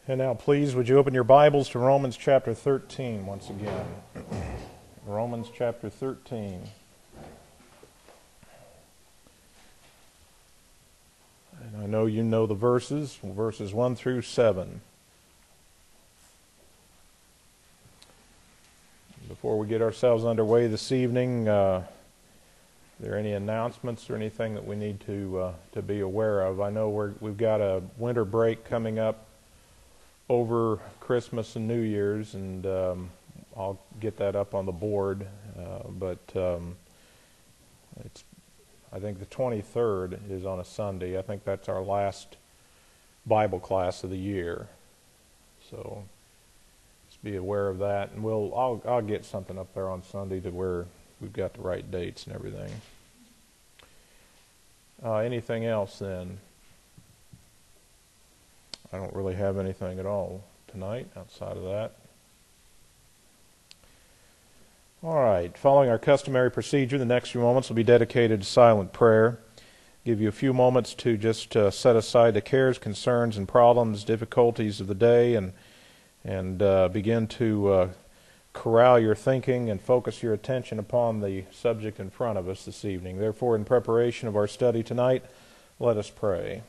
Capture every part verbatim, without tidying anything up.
And now please, would you open your Bibles to Romans chapter thirteen once again. Romans chapter thirteen. And I know you know the verses, verses one through seven. Before we get ourselves underway this evening, uh, are there any announcements or anything that we need to uh, to be aware of? I know we're, we've got a winter break coming up over Christmas and New Year's, and um, I'll get that up on the board. Uh, but um, it's, I think the twenty-third is on a Sunday. I think that's our last Bible class of the year. So just be aware of that, and we'll I'll I'll get something up there on Sunday to where we've got the right dates and everything. Uh, anything else then? I don't really have anything at all tonight outside of that. All right, following our customary procedure, the next few moments will be dedicated to silent prayer. Give you a few moments to just uh, set aside the cares, concerns, and problems, difficulties of the day, and and uh, begin to uh, corral your thinking and focus your attention upon the subject in front of us this evening. Therefore, in preparation of our study tonight, let us pray.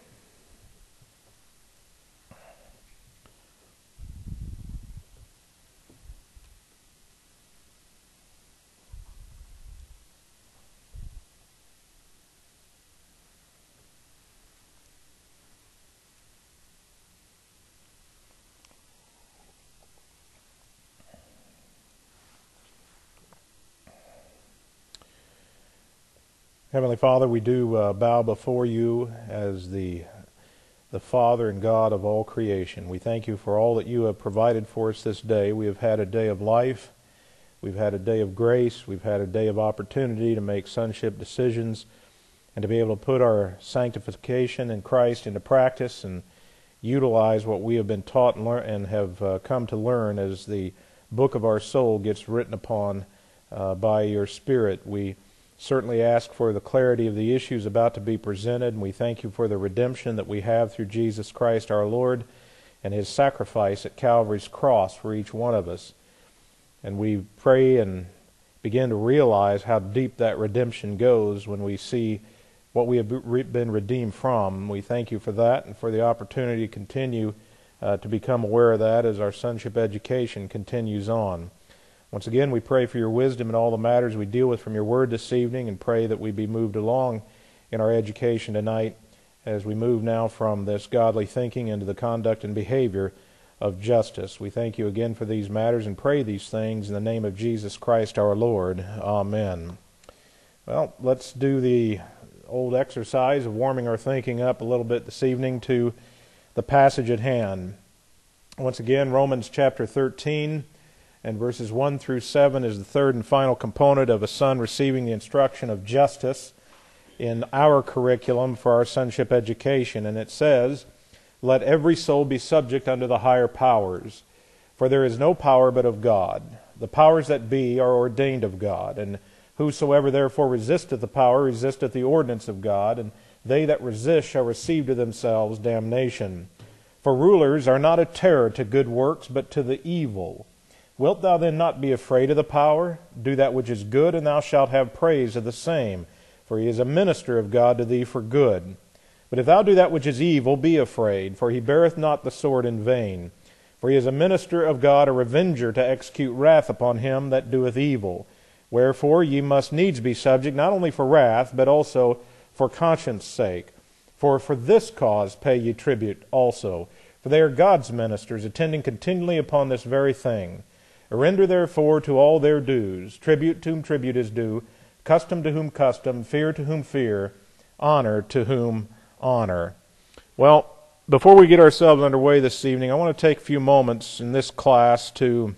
Heavenly Father, we do uh, bow before you as the the Father and God of all creation. We thank you for all that you have provided for us this day. We have had a day of life. We've had a day of grace. We've had a day of opportunity to make sonship decisions and to be able to put our sanctification in Christ into practice and utilize what we have been taught and, learn, and have uh, come to learn as the book of our soul gets written upon uh, by your Spirit. We certainly ask for the clarity of the issues about to be presented, and we thank you for the redemption that we have through Jesus Christ our Lord and his sacrifice at Calvary's cross for each one of us. And we pray and begin to realize how deep that redemption goes when we see what we have been redeemed from. We thank you for that and for the opportunity to continue uh, to become aware of that as our sonship education continues on. Once again, we pray for your wisdom in all the matters we deal with from your word this evening, and pray that we be moved along in our education tonight as we move now from this godly thinking into the conduct and behavior of justice. We thank you again for these matters and pray these things in the name of Jesus Christ our Lord. Amen. Well, let's do the old exercise of warming our thinking up a little bit this evening to the passage at hand. Once again, Romans chapter thirteen. And verses one through seven is the third and final component of a son receiving the instruction of justice in our curriculum for our sonship education. And it says, "Let every soul be subject unto the higher powers, for there is no power but of God. The powers that be are ordained of God. And whosoever therefore resisteth the power resisteth the ordinance of God, and they that resist shall receive to themselves damnation. For rulers are not a terror to good works, but to the evil. Wilt thou then not be afraid of the power? Do that which is good, and thou shalt have praise of the same, for he is a minister of God to thee for good. But if thou do that which is evil, be afraid, for he beareth not the sword in vain. For he is a minister of God, a revenger to execute wrath upon him that doeth evil. Wherefore ye must needs be subject, not only for wrath, but also for conscience sake. For for this cause pay ye tribute also, for they are God's ministers, attending continually upon this very thing. Render therefore to all their dues, tribute to whom tribute is due, custom to whom custom, fear to whom fear, honor to whom honor." Well, before we get ourselves underway this evening, I want to take a few moments in this class to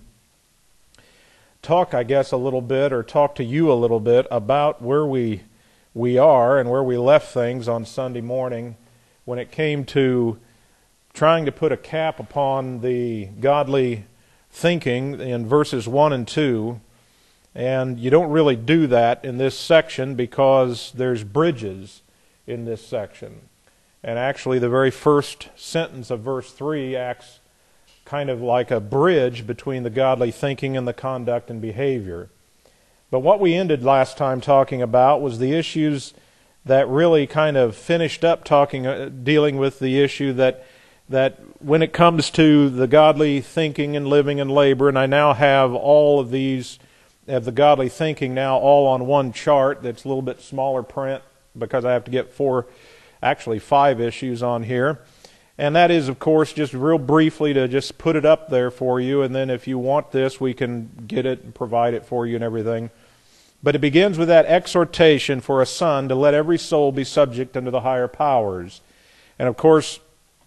talk, I guess, a little bit, or talk to you a little bit about where we we are and where we left things on Sunday morning when it came to trying to put a cap upon the godly thinking in verses one and two, and you don't really do that in this section because there's bridges in this section. And actually the very first sentence of verse three acts kind of like a bridge between the godly thinking and the conduct and behavior. But what we ended last time talking about was the issues that really kind of finished up talking, uh, dealing with the issue that that when it comes to the godly thinking and living and labor, and I now have all of these, of the godly thinking now all on one chart that's a little bit smaller print because I have to get four, actually five issues on here. And that is, of course, just real briefly to just put it up there for you, and then if you want this, we can get it and provide it for you and everything. But it begins with that exhortation for a son to let every soul be subject unto the higher powers. And of course,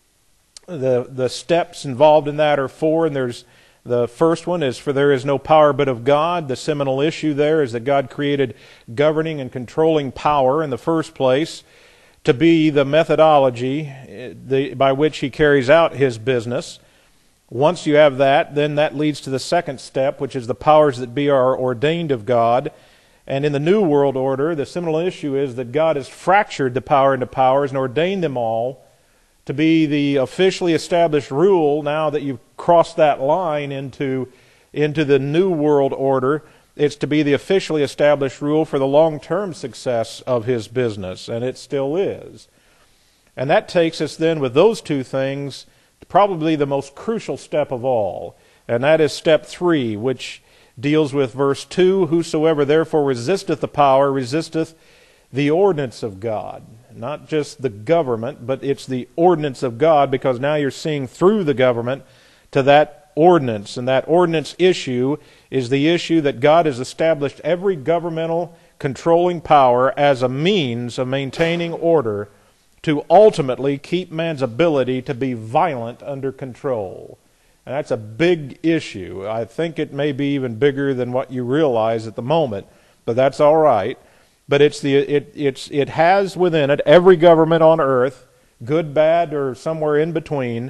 the the steps involved in that are four, and there's the first one is, for there is no power but of God. The seminal issue there is that God created governing and controlling power in the first place to be the methodology the, by which He carries out His business. Once you have that, then that leads to the second step, which is the powers that be are ordained of God. And in the New World Order, the seminal issue is that God has fractured the power into powers and ordained them all to be the officially established rule. Now that you've crossed that line into, into the New World Order, it's to be the officially established rule for the long-term success of His business, and it still is. And that takes us then with those two things to probably the most crucial step of all, and that is step three, which deals with verse two, whosoever therefore resisteth the power resisteth the ordinance of God. Not just the government, but it's the ordinance of God, because now you're seeing through the government to that ordinance. And that ordinance issue is the issue that God has established every governmental controlling power as a means of maintaining order to ultimately keep man's ability to be violent under control. And that's a big issue. I think it may be even bigger than what you realize at the moment, but that's all right. But it's the it it's it has within it, every government on earth, good, bad, or somewhere in between,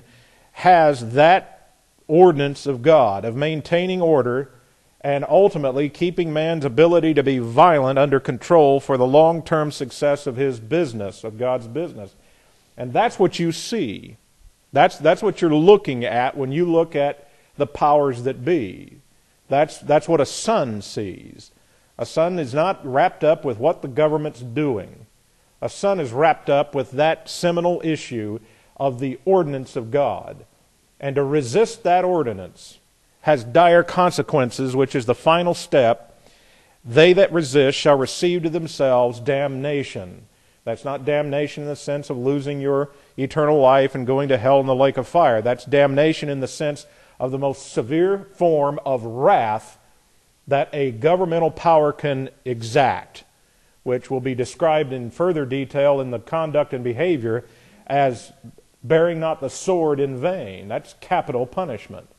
has that ordinance of God of maintaining order and ultimately keeping man's ability to be violent under control for the long-term success of his business, of God's business. And that's what you see. That's that's what you're looking at when you look at the powers that be. That's that's what a son sees. A son is not wrapped up with what the government's doing. A son is wrapped up with that seminal issue of the ordinance of God. And to resist that ordinance has dire consequences, which is the final step. They that resist shall receive to themselves damnation. That's not damnation in the sense of losing your eternal life and going to hell in the lake of fire. That's damnation in the sense of the most severe form of wrath that a governmental power can exact, which will be described in further detail in the conduct and behavior as bearing not the sword in vain. That's capital punishment.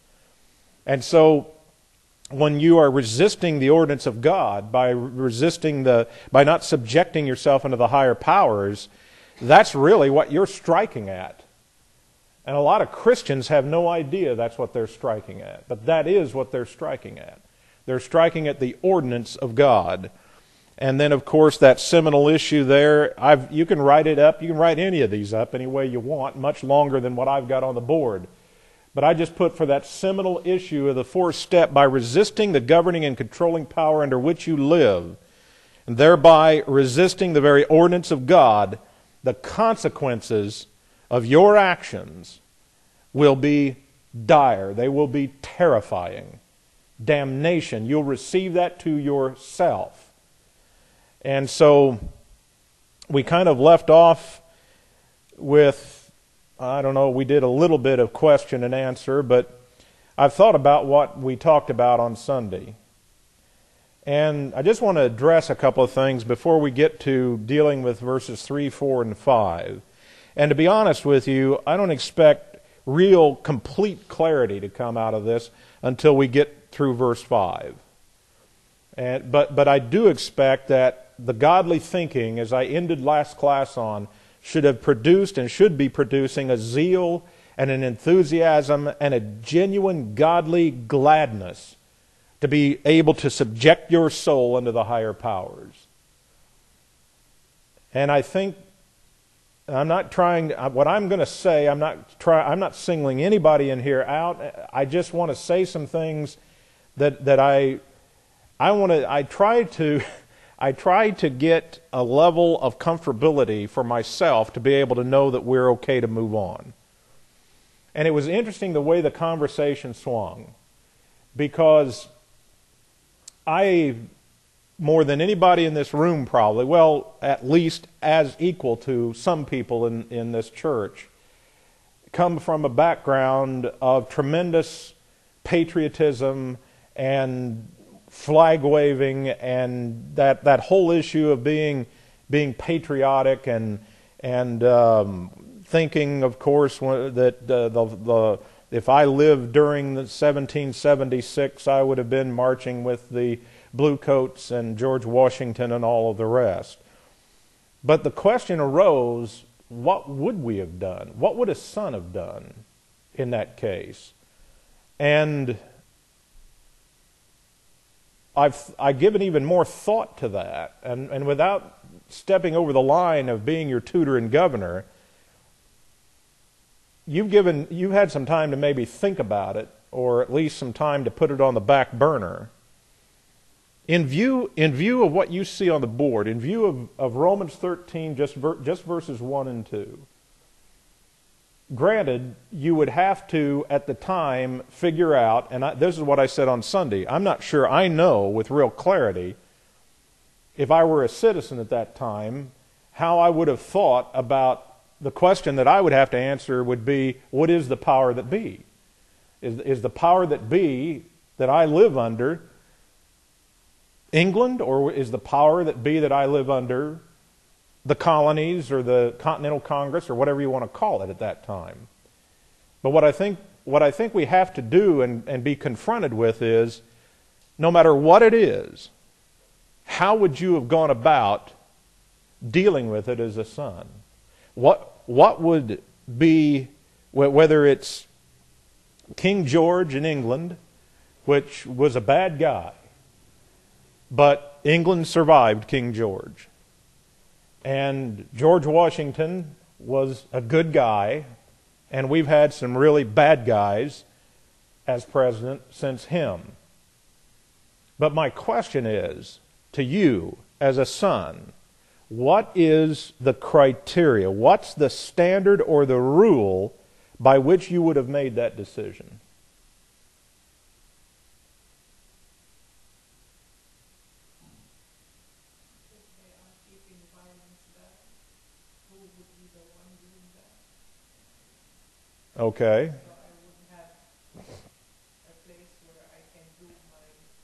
And so when you are resisting the ordinance of God by resisting the by not subjecting yourself unto the higher powers, that's really what you're striking at. And a lot of Christians have no idea that's what they're striking at, but that is what they're striking at. They're striking at the ordinance of God. And then, of course, that seminal issue there, I've, you can write it up. You can write any of these up any way you want, much longer than what I've got on the board. But I just put for that seminal issue of the fourth step, by resisting the governing and controlling power under which you live, and thereby resisting the very ordinance of God, the consequences of your actions will be dire. They will be terrifying. Damnation. You'll receive that to yourself. And so we kind of left off with, I don't know, we did a little bit of question and answer, but I've thought about what we talked about on Sunday. And I just want to address a couple of things before we get to dealing with verses three, four, and five. And to be honest with you, I don't expect real complete clarity to come out of this until we get through verse five. And, but, but I do expect that the godly thinking, as I ended last class on, should have produced and should be producing a zeal and an enthusiasm and a genuine godly gladness to be able to subject your soul unto the higher powers. And I think I'm not trying, what I'm going to say, I'm not try, I'm not singling anybody in here out. I just want to say some things that that I I want to I try to I try to get a level of comfortability for myself to be able to know that we're okay to move on. And it was interesting the way the conversation swung, because I, more than anybody in this room probably, well, at least as equal to some people in, in this church, come from a background of tremendous patriotism and flag waving and that, that whole issue of being being patriotic and and um, thinking, of course, that uh, the the if I lived during the seventeen seventy-six, I would have been marching with the Bluecoats and George Washington and all of the rest. But the question arose, what would we have done? What would a son have done in that case? And I've I've given even more thought to that, and, and without stepping over the line of being your tutor and governor, you've given you've had some time to maybe think about it, or at least some time to put it on the back burner. In view in view of what you see on the board, in view of, of Romans thirteen, just ver, just verses one and two. Granted, you would have to, at the time, figure out, and I, this is what I said on Sunday, I'm not sure I know with real clarity, if I were a citizen at that time, how I would have thought about the question that I would have to answer would be, what is the power that be? Is, is the power that be that I live under England, or is the power that be that I live under the colonies or the Continental Congress or whatever you want to call it at that time? But what I think what I think we have to do and, and be confronted with is, no matter what it is, how would you have gone about dealing with it as a son? What what would be, whether it's King George in England, which was a bad guy, but England survived King George. And George Washington was a good guy, and we've had some really bad guys as president since him. But my question is, to you as a son, what is the criteria? What's the standard or the rule by which you would have made that decision? Okay. So I wouldn't have a place where I can do my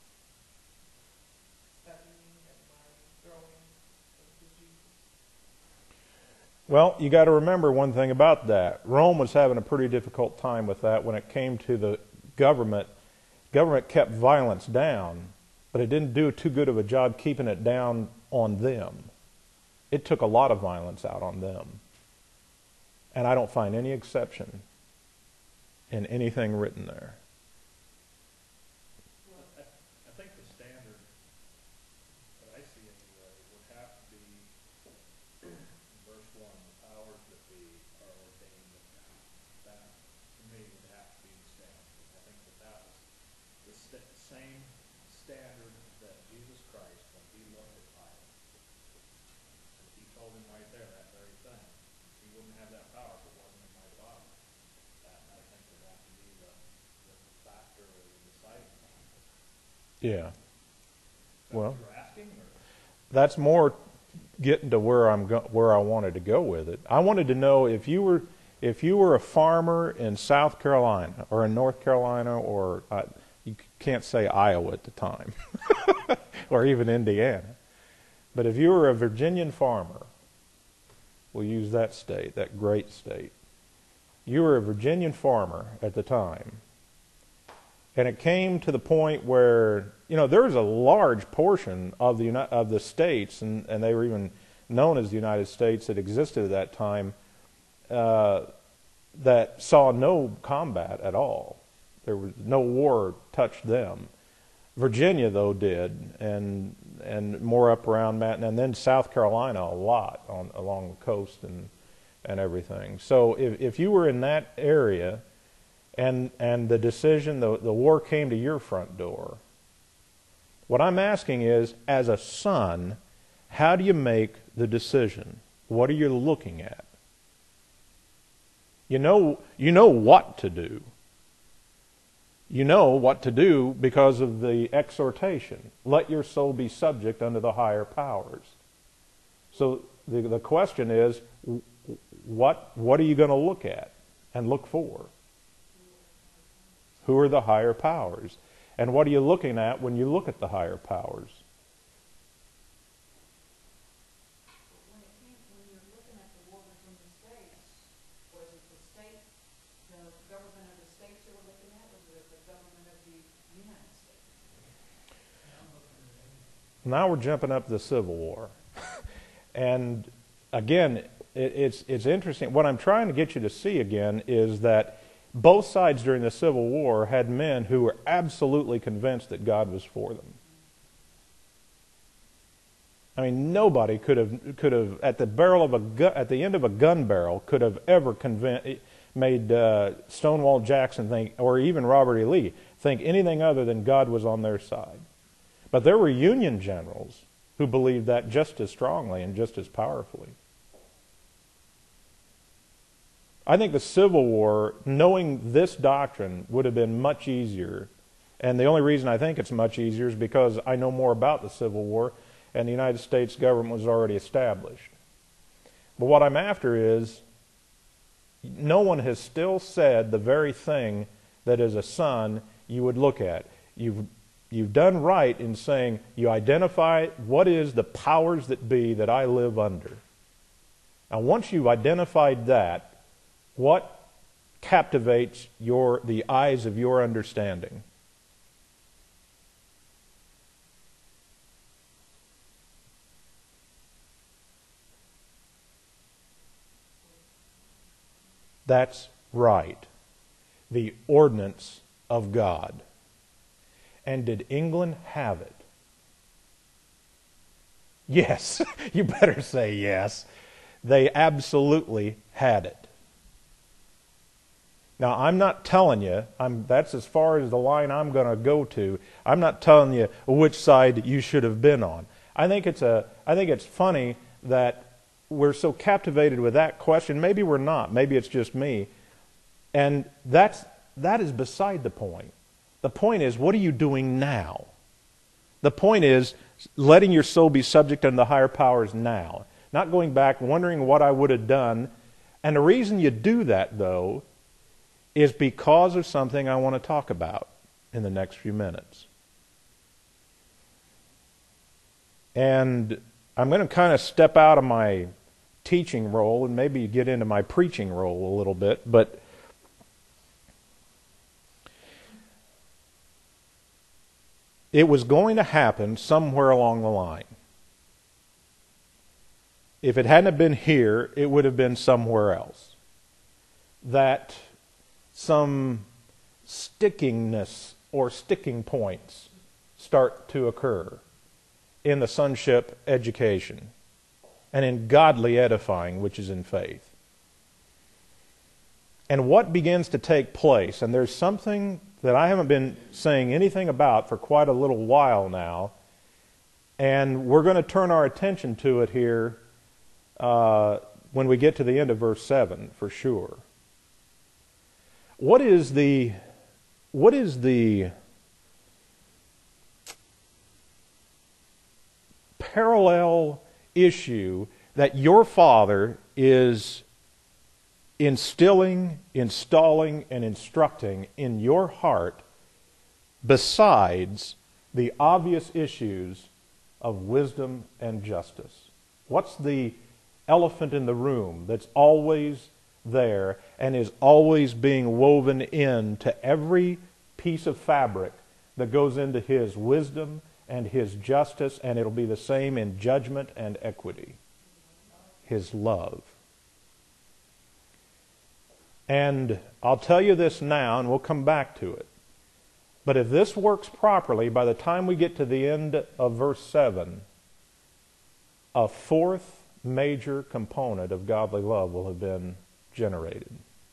studying and my growing into Jesus. Well, you got to remember one thing about that. Rome was having a pretty difficult time with that when it came to the government. Government kept violence down, but it didn't do too good of a job keeping it down on them. It took a lot of violence out on them. And I don't find any exception in anything written there. Well, I, I think the standard that I see anyway would have to be in verse one, the powers that be are ordained of God. That, to me, would have to be the standard. I think that that was the st- same standard that Jesus Christ, when he looked at Pilate, he told him right there that very thing. He wouldn't have that power if it wasn't in my body. That, I think, would have to be the, the factor or the deciding factor. Yeah. Well, You're asking, or? that's more getting to where I'm go- where I wanted to go with it. I wanted to know if you were if you were a farmer in South Carolina or in North Carolina, or uh, you can't say Iowa at the time, or even Indiana, but if you were a Virginian farmer, we'll use that state, that great state. You were a Virginian farmer at the time, and it came to the point where, you know, there was a large portion of the Uni- of the states, and, and they were even known as the United States, that existed at that time, uh, that saw no combat at all. There was no war touched them. Virginia, though, did, and and more up around Manhattan, and then South Carolina a lot on along the coast, and and everything. So if, if you were in that area and and the decision, the, the war came to your front door, what I'm asking is, as a son, how do you make the decision? What are you looking at? You know, you know what to do. You know what to do because of the exhortation. Let your soul be subject unto the higher powers. So the, the question is, what, what are you going to look at and look for? Who are the higher powers? And what are you looking at when you look at the higher powers? When it came, when you're looking at the war between the states, was it the state, the government of the states you were looking at, or was it the government of the United States? Now we're jumping up to the Civil War. And again, it, it's, it's interesting. What I'm trying to get you to see again is that both sides during the Civil War had men who were absolutely convinced that God was for them. I mean, nobody could have could have at the barrel of a gu- at the end of a gun barrel could have ever convinced made uh, Stonewall Jackson think, or even Robert E. Lee think anything other than God was on their side. But there were Union generals who believed that just as strongly and just as powerfully. I think the Civil War, knowing this doctrine, would have been much easier. And the only reason I think it's much easier is because I know more about the Civil War, and the United States government was already established. But what I'm after is, no one has still said the very thing that as a son you would look at. You've, you've done right in saying you identify what is the powers that be that I live under. Now once you've identified that, what captivates your the eyes of your understanding? That's right. The ordinance of God. And did England have it? Yes. You better say yes. They absolutely had it. Now, I'm not telling you, I'm, that's as far as the line I'm going to go to. I'm not telling you which side you should have been on. I think it's a, I think it's funny that we're so captivated with that question. Maybe we're not. Maybe it's just me. And that's, that is beside the point. The point is, what are you doing now? The point is letting your soul be subject unto the higher powers now. Not going back, wondering what I would have done. And the reason you do that, though, is because of something I want to talk about in the next few minutes. And I'm going to kind of step out of my teaching role and maybe get into my preaching role a little bit, but it was going to happen somewhere along the line. If it hadn't been here, it would have been somewhere else. That some stickingness or sticking points start to occur in the sonship education and in godly edifying, which is in faith. And what begins to take place, and there's something that I haven't been saying anything about for quite a little while now, and we're going to turn our attention to it here uh, when we get to the end of verse seven, for sure. What is the, what is the parallel issue that your Father is instilling, installing, and instructing in your heart besides the obvious issues of wisdom and justice? What's the elephant in the room that's always there and is always being woven into every piece of fabric that goes into His wisdom and His justice, and it'll be the same in judgment and equity? His love. And I'll tell you this now, and we'll come back to it. But if this works properly, by the time we get to the end of verse seven, a fourth major component of godly love will have been generated.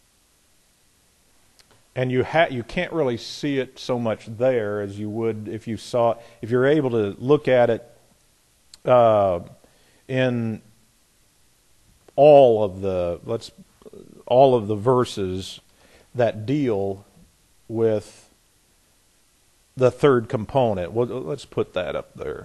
And you ha- you can't really see it so much there as you would if you saw, if you're able to look at it uh, in all of the let's all of the verses that deal with the third component. Well, let's put that up there.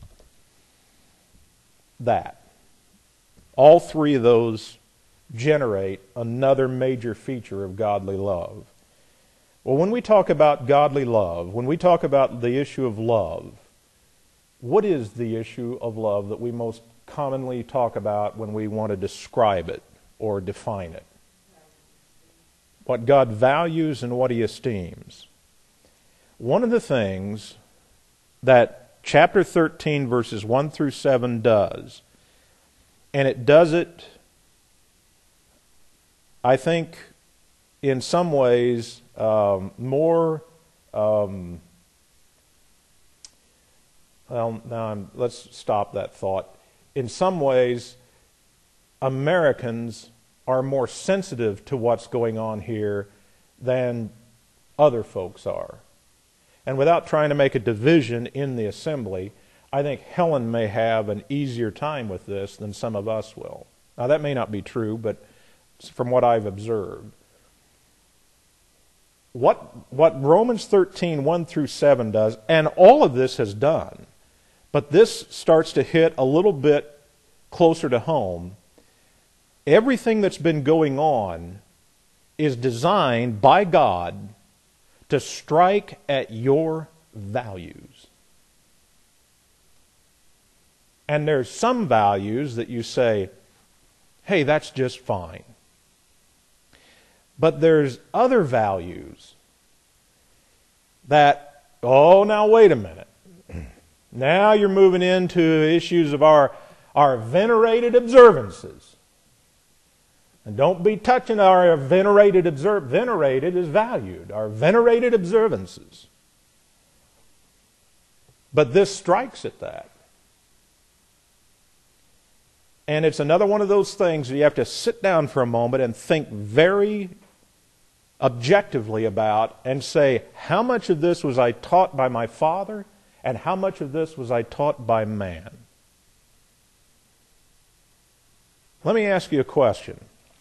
That. All three of those generate another major feature of godly love. Well, when we talk about godly love, when we talk about the issue of love, what is the issue of love that we most commonly talk about when we want to describe it or define it? What God values and what He esteems. One of the things that chapter thirteen, verses one through seven does, and it does it, I think, in some ways, um, more, um, well, now I'm, let's stop that thought. In some ways, Americans are more sensitive to what's going on here than other folks are. And without trying to make a division in the assembly, I think Helen may have an easier time with this than some of us will. Now, that may not be true, but from what I've observed. What, what Romans thirteen, one through seven does, and all of this has done, but this starts to hit a little bit closer to home. Everything that's been going on is designed by God to strike at your values. And there's some values that you say, hey, that's just fine. But there's other values that, oh, now wait a minute. Now you're moving into issues of our, our venerated observances. And don't be touching our venerated observ. Venerated is valued. Our venerated observances. But this strikes at that. And it's another one of those things that you have to sit down for a moment and think very objectively about and say, how much of this was I taught by my father and how much of this was I taught by man? Let me ask you a question.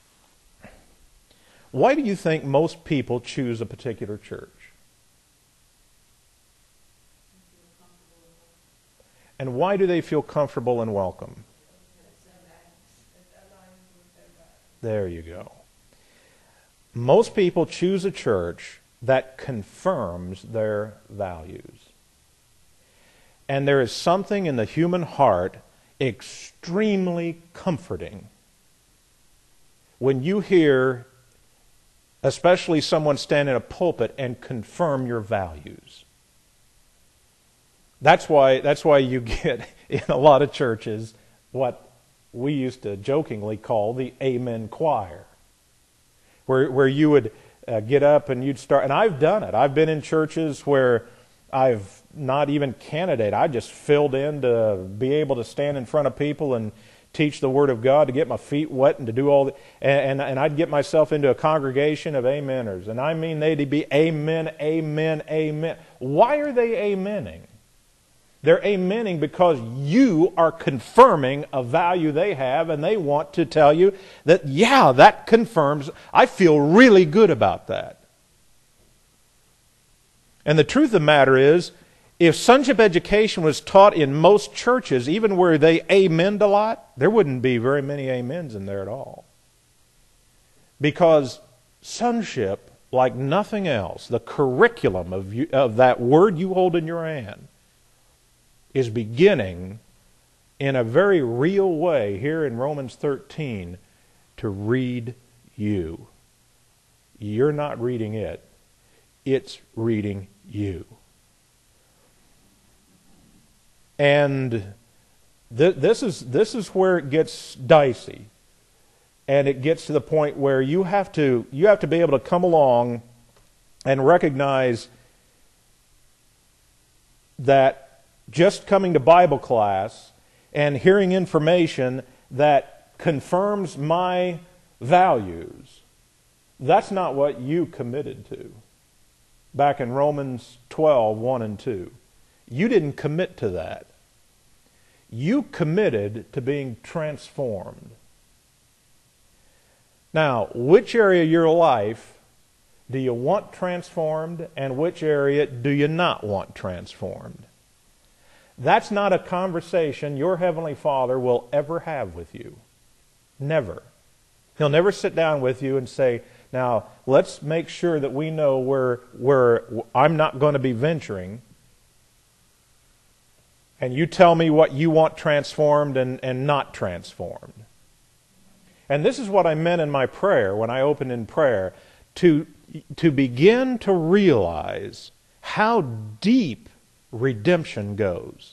Why do you think most people choose a particular church? And why do they feel comfortable and welcome? There you go. Most people choose a church that confirms their values. And there is something in the human heart extremely comforting when you hear, especially someone stand in a pulpit and confirm your values. That's why, that's why you get in a lot of churches what we used to jokingly call the Amen Choir, where where you would uh, get up and you'd start, and I've done it. I've been in churches where I've not even candidated. I just filled in to be able to stand in front of people and teach the Word of God, to get my feet wet and to do all the, and, and, and I'd get myself into a congregation of ameners. And I mean they'd be amen, amen, amen. Why are they amening? They're amening because you are confirming a value they have, and they want to tell you that, yeah, that confirms, I feel really good about that. And the truth of the matter is, if sonship education was taught in most churches, even where they amened a lot, there wouldn't be very many amens in there at all. Because sonship, like nothing else, the curriculum of, you, of that word you hold in your hand, is beginning in a very real way here in Romans thirteen to read you. You're not reading it. It's reading you. And th- this is this is where it gets dicey. And it gets to the point where you have to you have to be able to come along and recognize that just coming to Bible class and hearing information that confirms my values. That's not what you committed to. Back in Romans twelve, one and two. You didn't commit to that. You committed to being transformed. Now, which area of your life do you want transformed, and which area do you not want transformed? That's not a conversation your Heavenly Father will ever have with you. Never. He'll never sit down with you and say, now, let's make sure that we know where, where I'm not going to be venturing, and you tell me what you want transformed and, and not transformed. And this is what I meant in my prayer, when I opened in prayer, to, to begin to realize how deep redemption goes.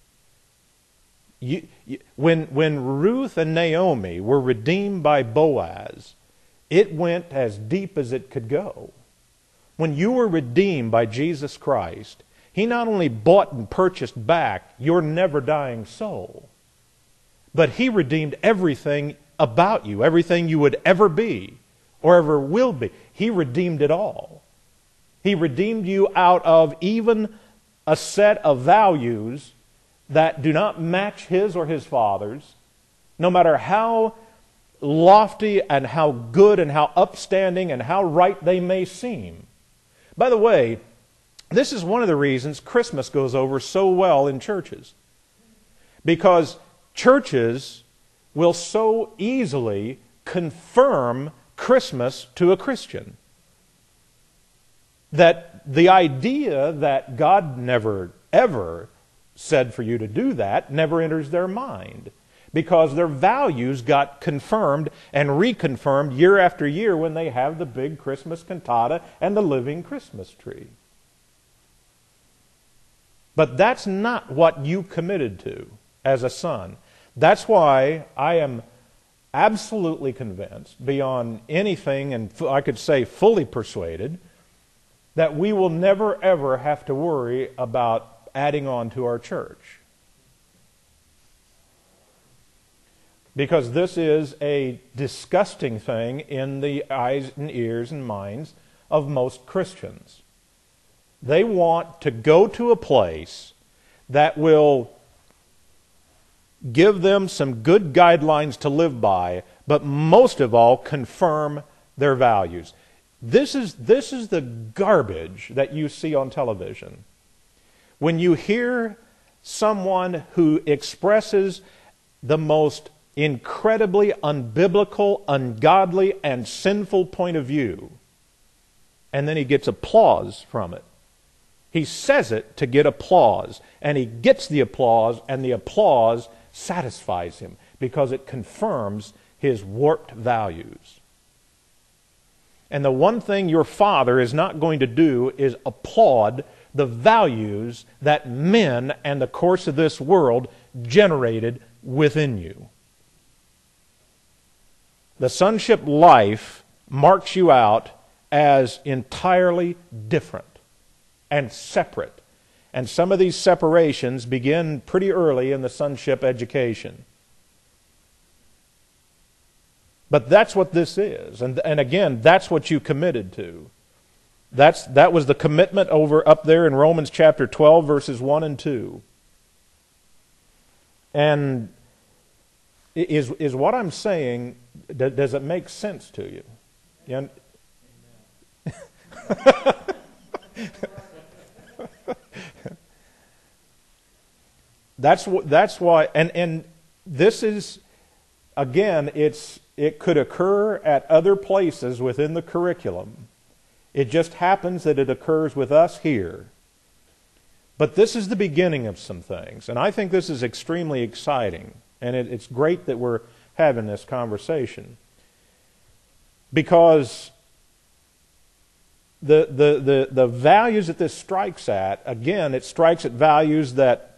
You, you, when, when Ruth and Naomi were redeemed by Boaz, it went as deep as it could go. When you were redeemed by Jesus Christ, He not only bought and purchased back your never-dying soul, but He redeemed everything about you, everything you would ever be or ever will be. He redeemed it all. He redeemed you out of even a set of values that do not match His or His Father's, no matter how lofty and how good and how upstanding and how right they may seem. By the way, this is one of the reasons Christmas goes over so well in churches. Because churches will so easily confirm Christmas to a Christian that the idea that God never, ever said for you to do that never enters their mind. Because their values got confirmed and reconfirmed year after year when they have the big Christmas cantata and the living Christmas tree. But that's not what you committed to as a son. That's why I am absolutely convinced, beyond anything, and I could say fully persuaded, that we will never ever have to worry about adding on to our church. Because this is a disgusting thing in the eyes and ears and minds of most Christians. They want to go to a place that will give them some good guidelines to live by, but most of all, confirm their values. This is, this is the garbage that you see on television. When you hear someone who expresses the most incredibly unbiblical, ungodly, and sinful point of view, and then he gets applause from it. He says it to get applause, and he gets the applause, and the applause satisfies him because it confirms his warped values. And the one thing your Father is not going to do is applaud the values that men and the course of this world generated within you. The sonship life marks you out as entirely different and separate. And some of these separations begin pretty early in the sonship education. But that's what this is. And, and again, that's what you committed to. That's, that was the commitment over up there in Romans chapter twelve, verses one and two. And is, is what I'm saying, does it make sense to you? You That's that's why, and and this is, again, it's it could occur at other places within the curriculum. It just happens that it occurs with us here. But this is the beginning of some things, and I think this is extremely exciting, and it, it's great that we're having this conversation, because the the the the values that this strikes at, again, it strikes at values that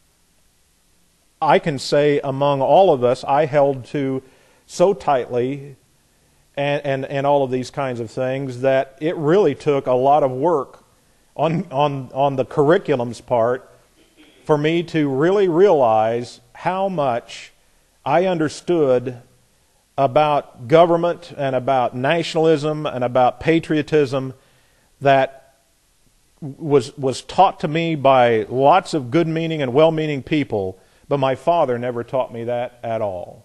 I can say among all of us I held to so tightly, and, and, and all of these kinds of things, that it really took a lot of work on, on, on the curriculum's part for me to really realize how much I understood about government and about nationalism and about patriotism that was was taught to me by lots of good-meaning and well-meaning people, but my father never taught me that at all.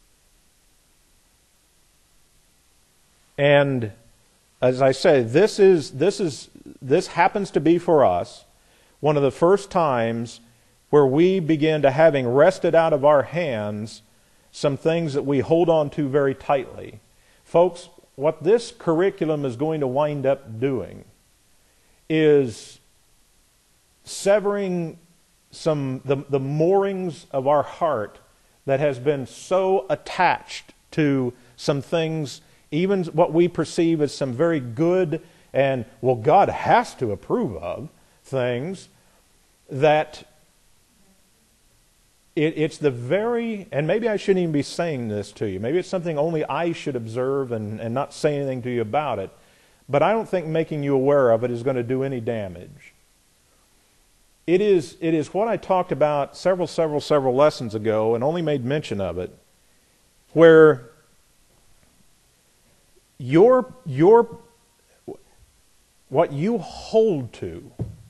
And as I say, this is this is this happens to be for us one of the first times where we begin to, having wrested out of our hands some things that we hold on to very tightly. Folks, what this curriculum is going to wind up doing is severing some the, the moorings of our heart that has been so attached to some things, even what we perceive as some very good and, well, God has to approve of things, that it, it's the very, and maybe I shouldn't even be saying this to you. Maybe it's something only I should observe and, and not say anything to you about it. But I don't think making you aware of it is going to do any damage. It is, it is what I talked about several, several, several lessons ago and only made mention of it, where your, your, what you hold to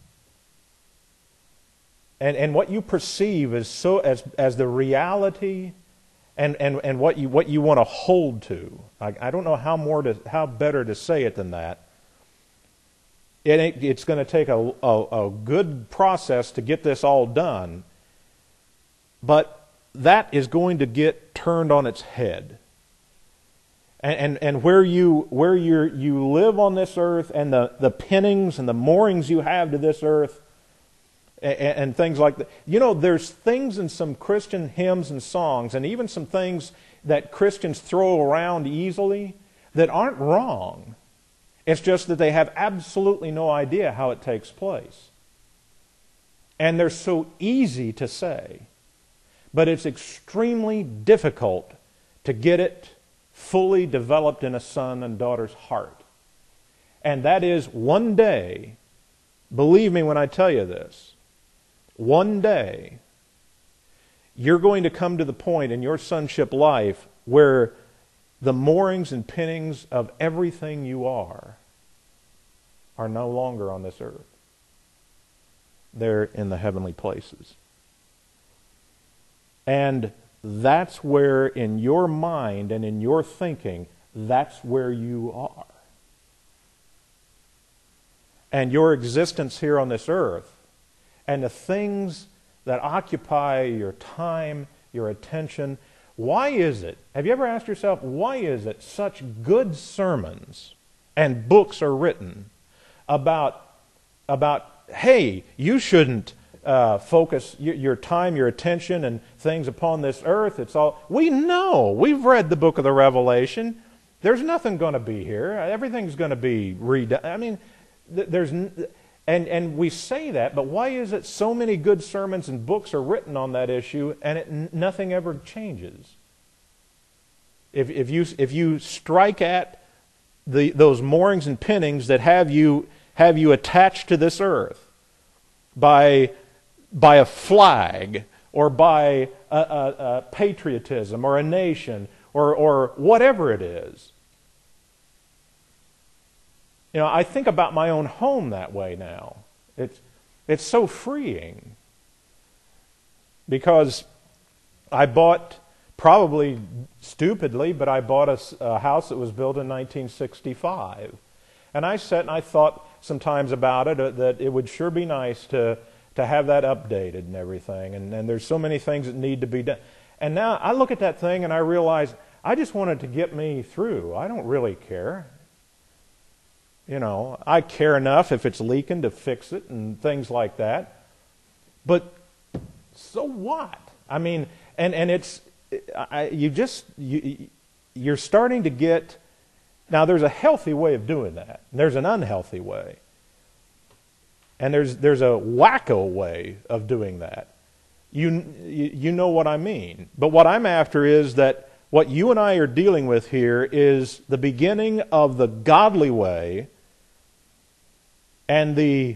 and, and what you perceive as so as, as the reality and, and, and what you what you want to hold to. I, I don't know how more to how better to say it than that. It ain't, it's going to take a, a, a good process to get this all done, but that is going to get turned on its head. And and, and where you where you you live on this earth, and the, the pinnings and the moorings you have to this earth, and, and things like that. You know, there's things in some Christian hymns and songs, and even some things that Christians throw around easily that aren't wrong. It's just that they have absolutely no idea how it takes place. And they're so easy to say, but it's extremely difficult to get it fully developed in a son and daughter's heart. And that is, one day, believe me when I tell you this, one day you're going to come to the point in your sonship life where the moorings and pinnings of everything you are are no longer on this earth. They're in the heavenly places. And that's where, in your mind and in your thinking, that's where you are. And your existence here on this earth and the things that occupy your time, your attention. Why is it, have you ever asked yourself, why is it such good sermons and books are written about, about hey, you shouldn't uh, focus your, your time, your attention, and things upon this earth. It's all, we know, we've read the book of the Revelation. There's nothing going to be here. Everything's going to be redone. I mean, th- there's... N- And and we say that, but why is it so many good sermons and books are written on that issue and it, n- nothing ever changes? If if you if you strike at the those moorings and pinnings that have you have you attached to this earth by by a flag or by a, a, a patriotism or a nation or or whatever it is. You know, I think about my own home that way now. It's, it's so freeing. Because I bought, probably stupidly, but I bought a, a house that was built in nineteen sixty-five. And I sat and I thought sometimes about it, uh, that it would sure be nice to, to have that updated and everything. And, and there's so many things that need to be done. And now I look at that thing and I realize I just want it to get me through. I don't really care. You know, I care enough if it's leaking to fix it and things like that. But so what? I mean, and, and it's, I, you just, you, you're starting to get, now there's a healthy way of doing that. And there's an unhealthy way. And there's, there's a wacko way of doing that. You, you, you know what I mean. But what I'm after is that what you and I are dealing with here is the beginning of the godly way and the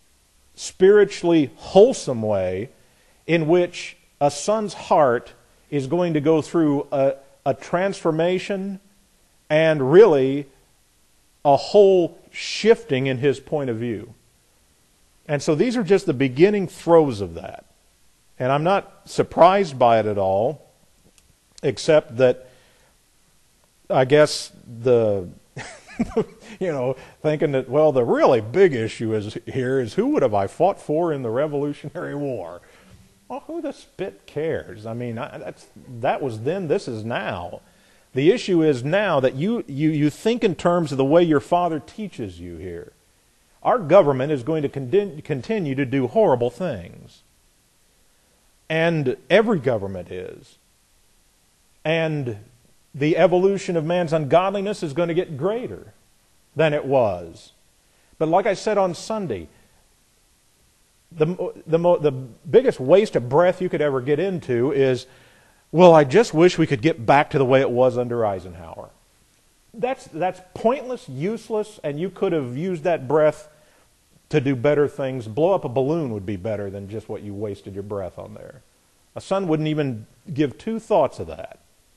spiritually wholesome way in which a son's heart is going to go through a, a transformation and really a whole shifting in his point of view. And so these are just the beginning throes of that. And I'm not surprised by it at all, except that I guess the, you know, thinking that, well, the really big issue is here is who would have I fought for in the Revolutionary War? Well, who the spit cares? I mean, I, that's, that was then, this is now. The issue is now that you, you, you think in terms of the way your Father teaches you here. Our government is going to con- continue to do horrible things. And every government is. And the evolution of man's ungodliness is going to get greater than it was. But like I said on Sunday, the, the, the biggest waste of breath you could ever get into is, well, I just wish we could get back to the way it was under Eisenhower. That's, that's pointless, useless, and you could have used that breath to do better things. Blow up a balloon would be better than just what you wasted your breath on there. A son wouldn't even give two thoughts of that.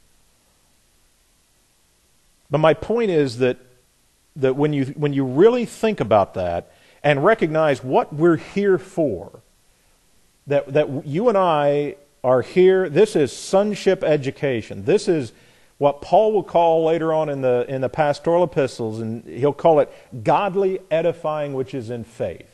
But my point is that, that when you, when you really think about that and recognize what we're here for, that, that you and I are here, this is sonship education. This is what Paul will call later on in the, in the pastoral epistles, and he'll call it godly edifying which is in faith.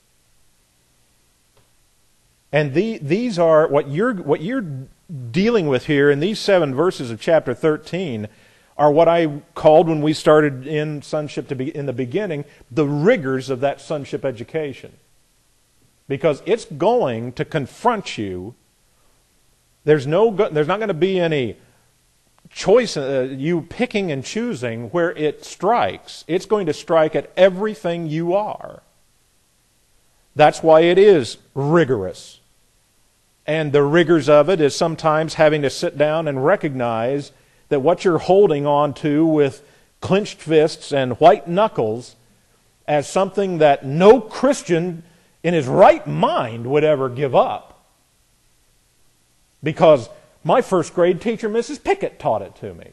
And the, these are, what you're, what you're dealing with here in these seven verses of chapter thirteen are what I called when we started in sonship to be, in the beginning, the rigors of that sonship education. Because it's going to confront you. There's, no, there's not going to be any choice, uh, you picking and choosing where it strikes. It's going to strike at everything you are. That's why it is rigorous. And the rigors of it is sometimes having to sit down and recognize that what you're holding on to with clenched fists and white knuckles as something that no Christian in his right mind would ever give up. Because my first grade teacher, Missus Pickett, taught it to me.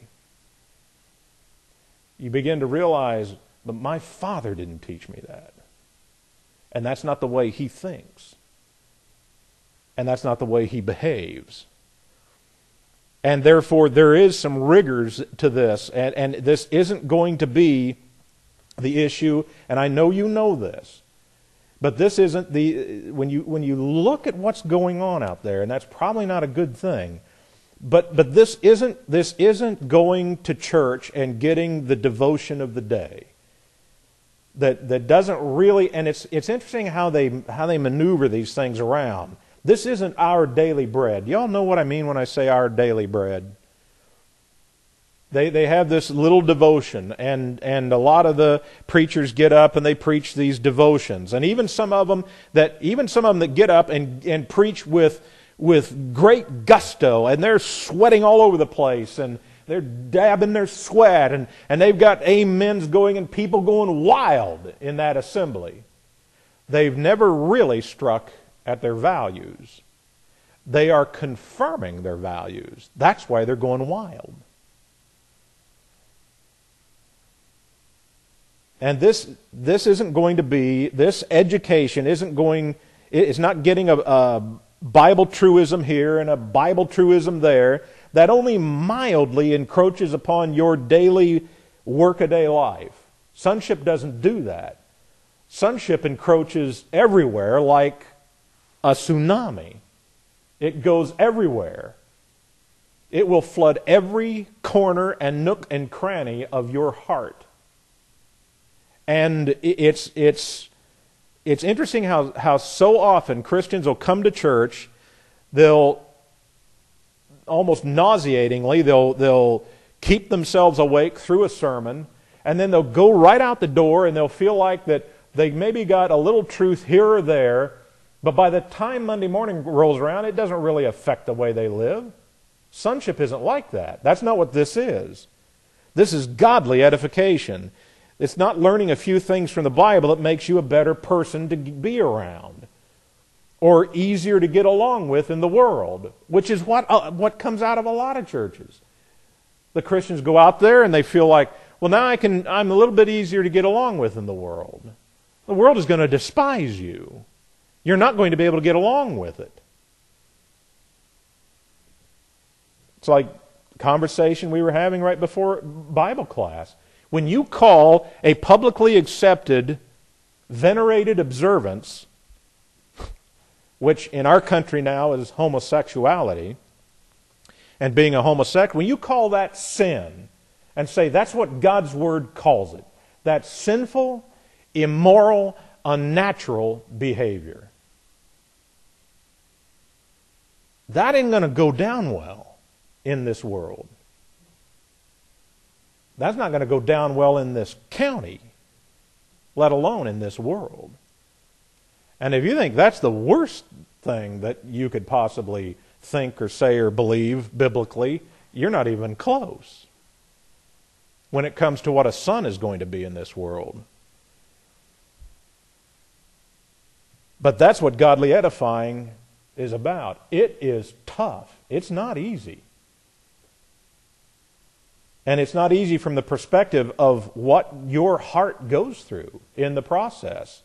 You begin to realize, but my father didn't teach me that. And that's not the way he thinks. And that's not the way he behaves. And therefore, there is some rigors to this. And, and this isn't going to be the issue. And I know you know this. But this isn't the... When you, when you look at what's going on out there, and that's probably not a good thing, but, but this isn't, this isn't going to church and getting the devotion of the day. That, that doesn't really... And it's, it's interesting how they, how they maneuver these things around. This isn't our daily bread. Y'all know what I mean when I say our daily bread. They they have this little devotion, and, and a lot of the preachers get up and they preach these devotions. And even some of them that even some of them that get up and, and preach with with great gusto, and they're sweating all over the place, and they're dabbing their sweat, and, and they've got amens going and people going wild in that assembly. They've never really struck at their values. They are confirming their values. That's why they're going wild. And this this isn't going to be, this education isn't going, it's not getting a, a Bible truism here and a Bible truism there that only mildly encroaches upon your daily workaday life. Sonship doesn't do that. Sonship encroaches everywhere like a tsunami. It goes everywhere. It will flood every corner and nook and cranny of your heart. And it's it's it's interesting how, how so often Christians will come to church, they'll almost nauseatingly, they'll they'll keep themselves awake through a sermon, and then they'll go right out the door and they'll feel like that they maybe got a little truth here or there. But by the time Monday morning rolls around, it doesn't really affect the way they live. Sonship isn't like that. That's not what this is. This is godly edification. It's not learning a few things from the Bible that makes you a better person to be around. or easier to get along with in the world, which is what, uh, what comes out of a lot of churches. The Christians go out there and they feel like, well, now I can, I'm a little bit easier to get along with in the world. The world is going to despise you. You're not going to be able to get along with it. It's like the conversation we were having right before Bible class. When you call a publicly accepted, venerated observance, which in our country now is homosexuality, and being a homosexual, when you call that sin and say that's what God's Word calls it, that's sinful, immoral, unnatural behavior, that ain't going to go down well in this world. That's not going to go down well in this county, let alone in this world. And if you think that's the worst thing that you could possibly think or say or believe biblically, you're not even close when it comes to what a son is going to be in this world. But that's what godly edifying is about. It is tough. It's not easy. And it's not easy from the perspective of what your heart goes through in the process.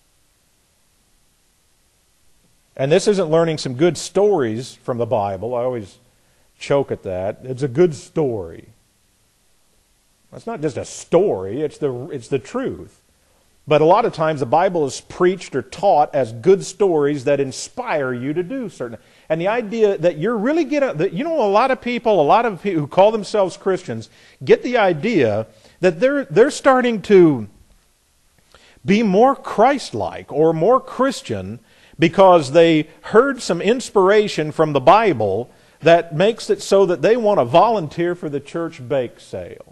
And this isn't learning some good stories from the Bible. I always choke at that. It's a good story. It's not just a story, it's the, it's the truth. But a lot of times the Bible is preached or taught as good stories that inspire you to do certain. And the idea that you're really getting, that you know, a lot of people, a lot of people who call themselves Christians, get the idea that they're they're starting to be more Christ-like or more Christian because they heard some inspiration from the Bible that makes it so that they want to volunteer for the church bake sale,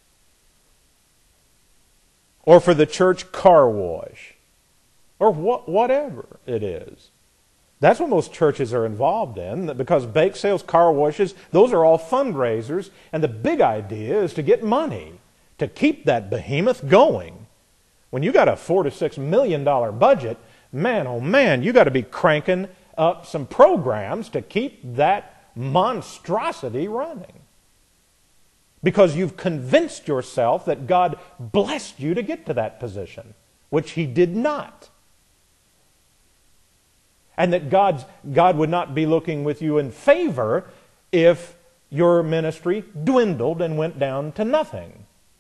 or for the church car wash, or what, whatever it is. That's what most churches are involved in, because bake sales, car washes, those are all fundraisers, and the big idea is to get money, to keep that behemoth going. When you got a four to six million dollar budget, man, oh man, you got to be cranking up some programs to keep that monstrosity running. Because you've convinced yourself that God blessed you to get to that position, which He did not. And that God's, God would not be looking with you in favor if your ministry dwindled and went down to nothing.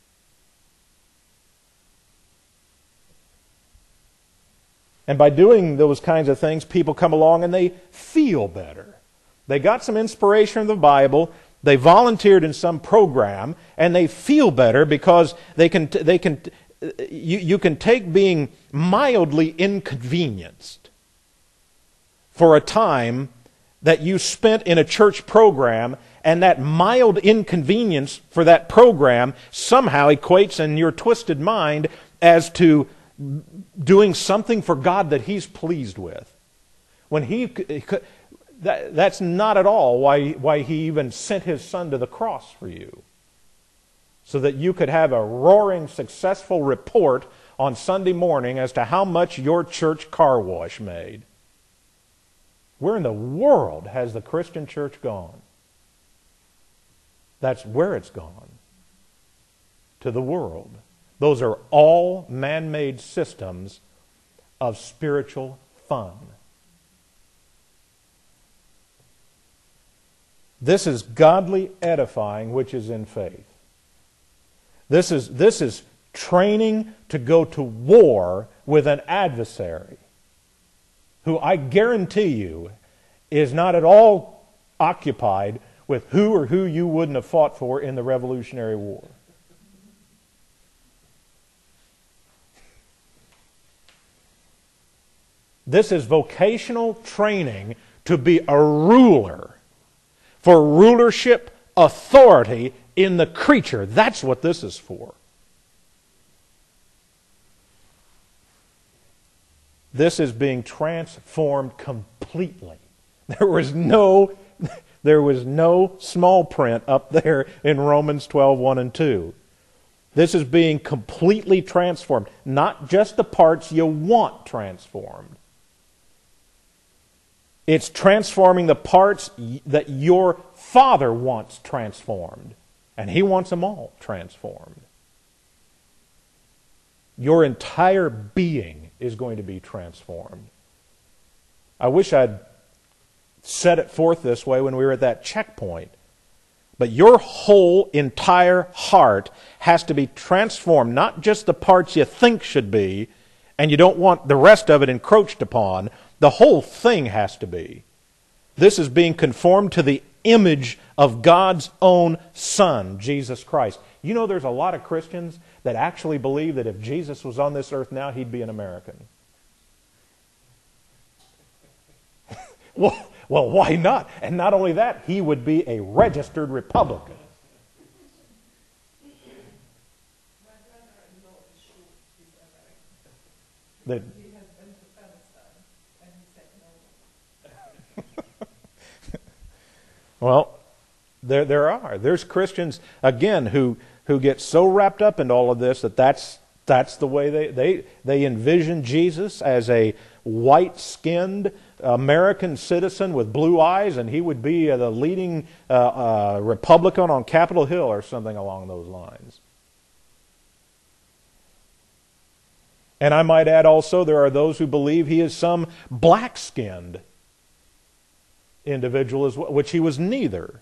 And by doing those kinds of things, people come along and they feel better. They got some inspiration from the Bible. They volunteered in some program, and they feel better because they can. They can. You, you can take being mildly inconvenienced for a time that you spent in a church program, and that mild inconvenience for that program somehow equates in your twisted mind as to doing something for God that He's pleased with. When He, that, that's not at all why, why He even sent His Son to the cross for you. So that you could have a roaring, successful report on Sunday morning as to how much your church car wash made. Where in the world has the Christian church gone? That's where it's gone. To the world. Those are all man-made systems of spiritual fun. This is godly edifying, which is in faith. This is, this is training to go to war with an adversary who I guarantee you is not at all occupied with who or who you wouldn't have fought for in the Revolutionary War. This is vocational training to be a ruler, for rulership, authority in the creature. That's what this is for. This is being transformed completely. There was no, there was no small print up there in Romans twelve, one and two. This is being completely transformed. Not just the parts you want transformed. It's transforming the parts that your Father wants transformed. And He wants them all transformed. Your entire being is going to be transformed. I wish I'd set it forth this way when we were at that checkpoint. But your whole entire heart has to be transformed, not just the parts you think should be, and you don't want the rest of it encroached upon. The whole thing has to be. This is being conformed to the image of God's own Son, Jesus Christ. You know, there's a lot of Christians that actually believe that if Jesus was on this earth now, He'd be an American. well, well, why not? And not only that, He would be a registered Republican. That He has been to Palestine, and he said no. Well, there there are. There's Christians, again, who who get so wrapped up in all of this that that's, that's the way they, they, they envision Jesus as a white-skinned American citizen with blue eyes, and He would be uh, the leading uh, uh, Republican on Capitol Hill or something along those lines. And I might add also, there are those who believe He is some black-skinned individual as well, which He was neither.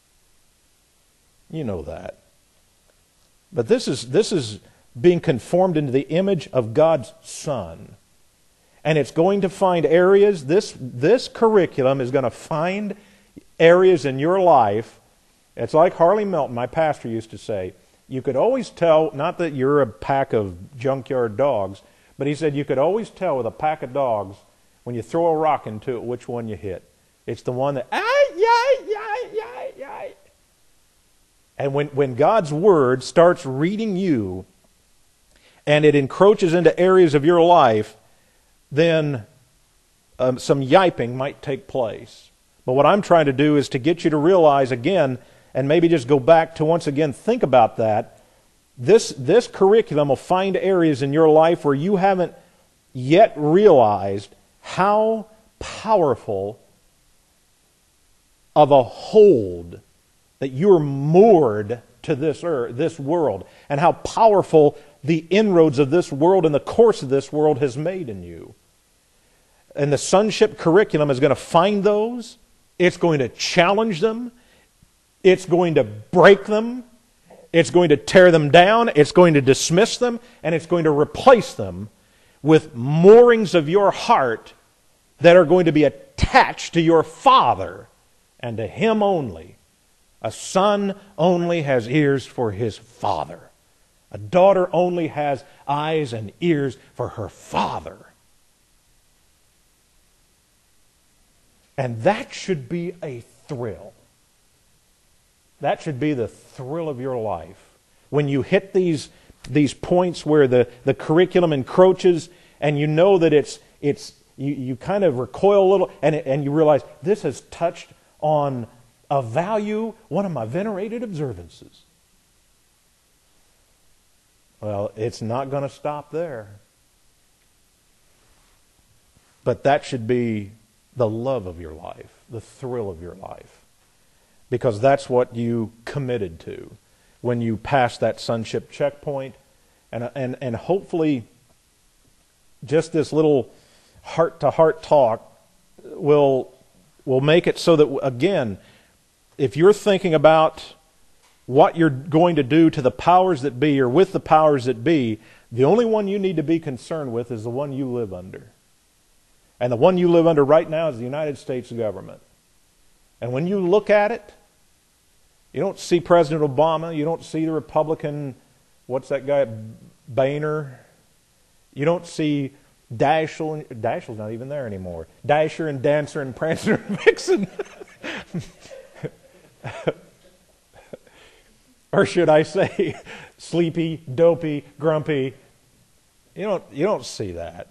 You know that. But this is this is being conformed into the image of God's Son. And it's going to find areas, this, this curriculum is going to find areas in your life. It's like Harley Melton, my pastor, used to say, you could always tell, not that you're a pack of junkyard dogs, but he said you could always tell with a pack of dogs, when you throw a rock into it, which one you hit. It's the one that, ay, yay, yay, yay, yay. And when, when God's Word starts reading you, and it encroaches into areas of your life, then um, some yiping might take place. But what I'm trying to do is to get you to realize again, and maybe just go back to once again think about that. This, this curriculum will find areas in your life where you haven't yet realized how powerful of a hold that you're moored to this earth, this world, and how powerful the inroads of this world and the course of this world has made in you. And the sonship curriculum is going to find those. It's going to challenge them. It's going to break them. It's going to tear them down. It's going to dismiss them. And it's going to replace them with moorings of your heart that are going to be attached to your Father and to Him only. A son only has ears for his father. A daughter only has eyes and ears for her father. And that should be a thrill. That should be the thrill of your life. When you hit these, these points where the, the curriculum encroaches and you know that it's, it's you, you kind of recoil a little and, and you realize this has touched on a value, one of my venerated observances. Well, it's not going to stop there. But that should be the love of your life, the thrill of your life. Because that's what you committed to when you pass that sonship checkpoint. And, and, and hopefully just this little heart-to-heart talk will, will make it so that, again, if you're thinking about what you're going to do to the powers that be or with the powers that be, the only one you need to be concerned with is the one you live under. And the one you live under right now is the United States government. And when you look at it, you don't see President Obama, you don't see the Republican, what's that guy, Boehner, you don't see Daschle, Daschle's not even there anymore, Dasher and Dancer and Prancer and Vixen. Or should I say, sleepy, dopey, grumpy. You don't, you don't see that.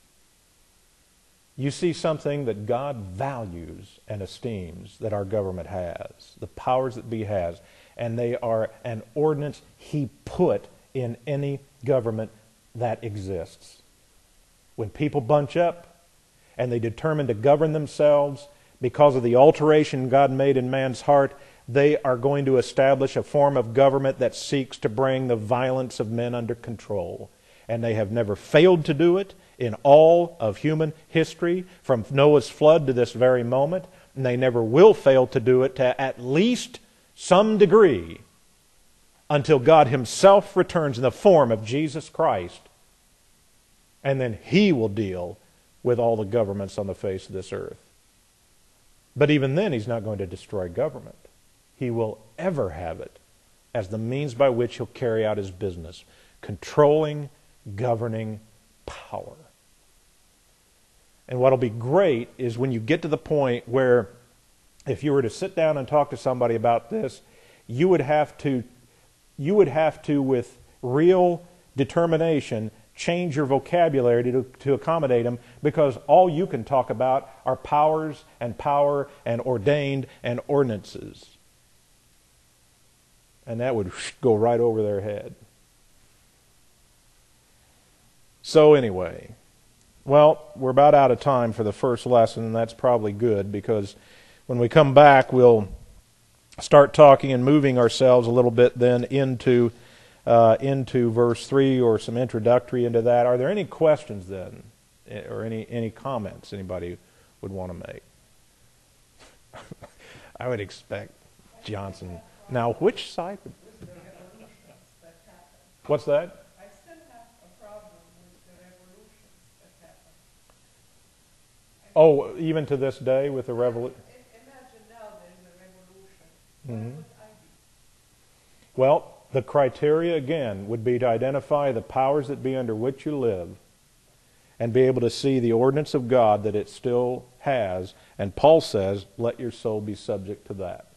You see something that God values and esteems that our government has, the powers that be has, and they are an ordinance He put in any government that exists. When people bunch up and they determine to govern themselves because of the alteration God made in man's heart, they are going to establish a form of government that seeks to bring the violence of men under control. And they have never failed to do it in all of human history, from Noah's flood to this very moment. And they never will fail to do it to at least some degree until God Himself returns in the form of Jesus Christ. And then He will deal with all the governments on the face of this earth. But even then, He's not going to destroy government. He will ever have it as the means by which He'll carry out His business, controlling, governing power. And what'll be great is when you get to the point where if you were to sit down and talk to somebody about this, you would have to, you would have to, with real determination, change your vocabulary to, to accommodate them, because all you can talk about are powers and power and ordained and ordinances. And that would go right over their head. So anyway, well, we're about out of time for the first lesson, and that's probably good, because when we come back, we'll start talking and moving ourselves a little bit then into uh, into verse three, or some introductory into that. Are there any questions then, or any any comments anybody would want to make? I would expect Johnson. Now, which side? What's that? I still have a problem with the revolutions that happen. Oh, even to this day with the revolution? Imagine now there is a revolution. Mm-hmm. What would I be? Well, the criteria, again, would be to identify the powers that be under which you live and be able to see the ordinance of God that it still has. And Paul says, let your soul be subject to that.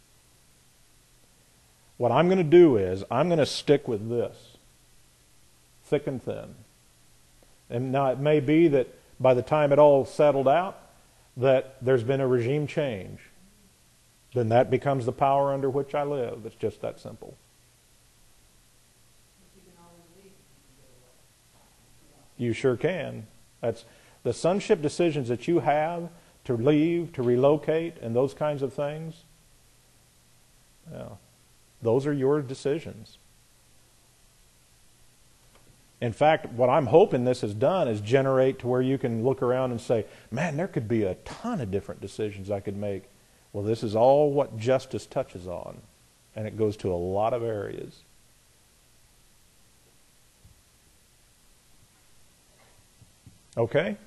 What I'm going to do is, I'm going to stick with this, thick and thin. And now it may be that by the time it all settled out, that there's been a regime change. Then that becomes the power under which I live. It's just that simple. But you can always leave and get away. You sure can. That's the sonship decisions that you have to leave, to relocate, and those kinds of things. Yeah. Those are your decisions. In fact, what I'm hoping this has done is generate to where you can look around and say, man, there could be a ton of different decisions I could make. Well, this is all what justice touches on, and it goes to a lot of areas. Okay?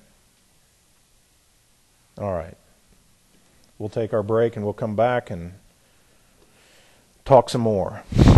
All right. We'll take our break and we'll come back and talk some more.